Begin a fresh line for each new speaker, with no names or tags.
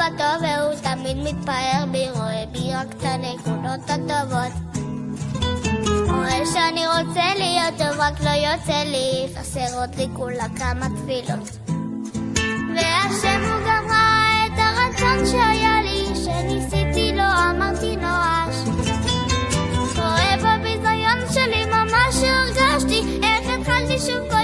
בטוב והוא תמיד מתפאר בי, רואה בי רק את הנקודות הטובות. רואה שאני רוצה להיות טוב רק לא יוצא לי, חסרות לי כולה כמה תפילות. והשם הוא גם ראה את הרצון שהיה לי, שניסיתי לו אמרתי נואש. רואה בביזיון שלי ממש הרגשתי איך התחלתי שוב כל